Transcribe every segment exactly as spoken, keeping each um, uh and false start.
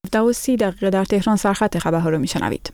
هفده و سی دقیقه در تهران سرخط خبرها رو میشنوید.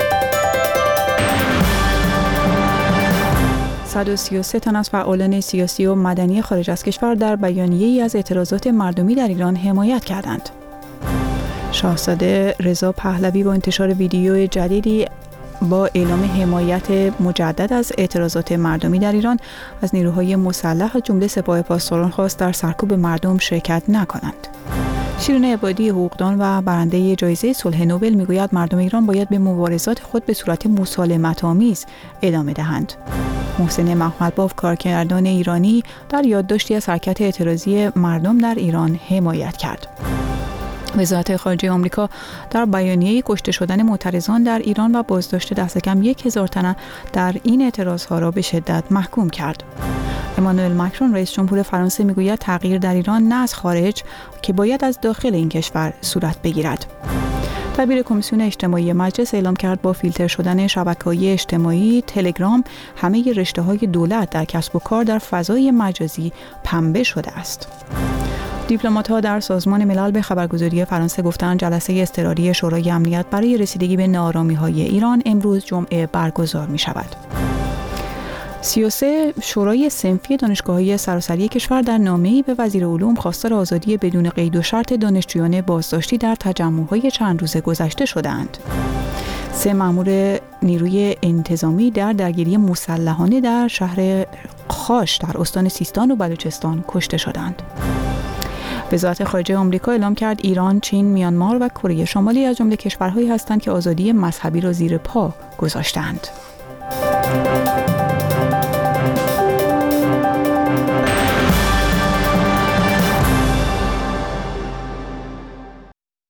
صد و سی و سه تن از فعالان سیاسی و مدنی خارج از کشور در بیانیه‌ای از اعتراضات مردمی در ایران حمایت کردند. شاهزاده رضا پهلوی با انتشار ویدیو جدیدی با اعلام حمایت مجدد از اعتراضات مردمی در ایران از نیروهای مسلح از جمله سپاه پاسداران خواست در سرکوب مردم شرکت نکنند. شیرین عبادی حقوقدان و برنده جایزه صلح نوبل میگوید مردم ایران باید به مبارزات خود به صورت مسالمت‌آمیز ادامه دهند. محسن محمدباف کارگردان ایرانی در یادداشتی از حرکت اعتراضی مردم در ایران حمایت کرد. وزارت خارجه آمریکا در بیانیه‌ای کشته شدن معترضان در ایران و بازداشت دست کم یک هزار تن در این اعتراضها را به شدت محکوم کرد. امانوئل ماکرون رئیس جمهور فرانسه میگوید تغییر در ایران نه از خارج که باید از داخل این کشور صورت بگیرد. دبیر کمیسیون اجتماعی مجلس اعلام کرد با فیلتر شدن شبکه‌های اجتماعی تلگرام همه رشته‌های دولت در کسب و کار در فضای مجازی پنبه شده است. دیپلمات‌ها در سازمان ملل به خبرگزاری فرانسه گفتند جلسه اضطراری شورای امنیت برای رسیدگی به ناآرامی‌های ایران امروز جمعه برگزار می‌شود. سی و سه شورای صنفی دانشگاه‌های سراسری کشور در نامه‌ای به وزیر علوم خواستار آزادی بدون قید و شرط دانشجویان بازداشتی در تجمع‌های چند روز گذشته شدند. سه مأمور نیروی انتظامی در درگیری مسلحانه در شهر خاش در استان سیستان و بلوچستان کشته شدند. وزارت خارجه آمریکا اعلام کرد ایران، چین، میانمار و کره شمالی از جمله کشورهایی هستند که آزادی مذهبی را زیر پا گذاشتند.